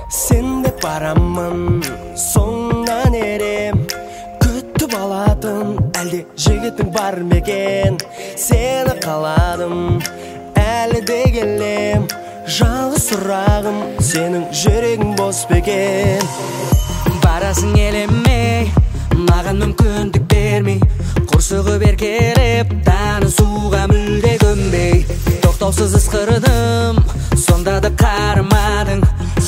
Sen de baramın soңнан erem Күтіп аладың әлде жігітің бар мекен Сені қаладым әлі де келем Жалғыз сұрағым сенің жүрегің бос бекен Барасың елемей маған мүмкіндік бермей Құрсығып еркелеп танысуға мүлде көнбей Тоқтаусыз ысқырдым сонда да қарамадың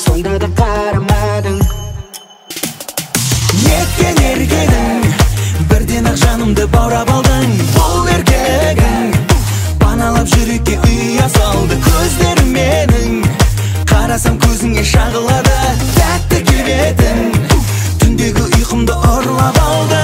Неткен еркедің бірден ақ жанымды баурап алдың Бұл еркелігің паналап жүрекке ұя салды Көздерің менің қарасам көзіңе шағылады Тәтті келбетің түндегі ұйқымды ұрлап алды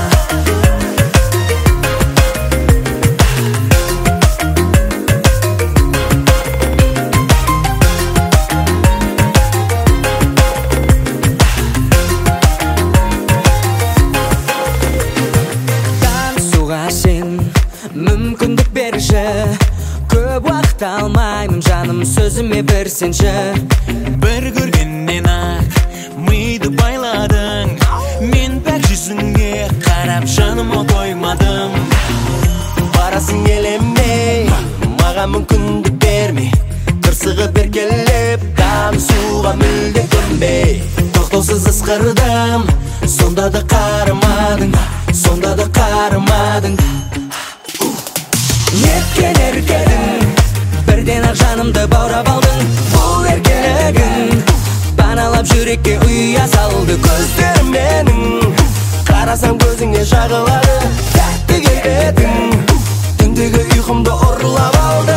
Мүмкіндік берші көп уақыт алмаймын жаным сөзіме бір сенші Бір көргеннен ақ миды байладың Мен пәк жүзіңе қарап жаныма қоймадым Барасың елемей маған мүмкіндік бермей Қырсығып еркелеп танысуға мүлде көнбей Тоқтаусыз ысқырдым сонда да қарамадың Неткен еркедің бірден ақ жанымды баурап алдың Бұл еркелігің паналап жүрекке ұя салды Көздерім менің қарасам көзіңе шағылады Тәтті келбетің түндегі ұйқымды ұрлап алды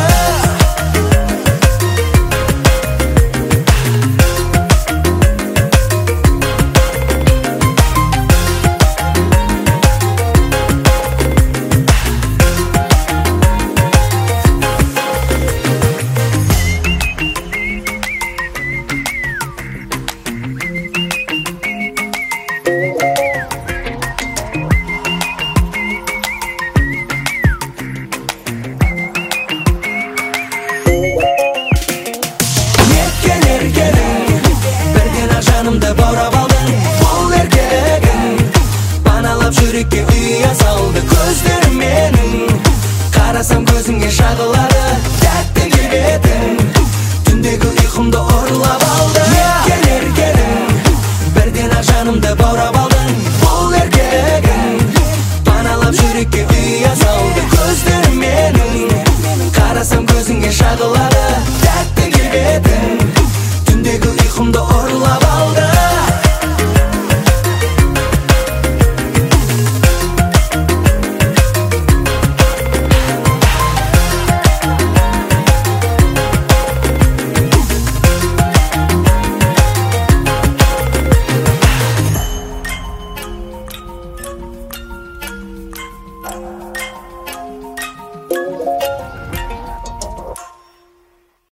Жанымды баурап алдың Бұл еркелігің паналап жүрекке ұя салды Көздерім менің қарасам көзіңе шағылады Тәтті келбетің түндегі ұйқымды ұрлап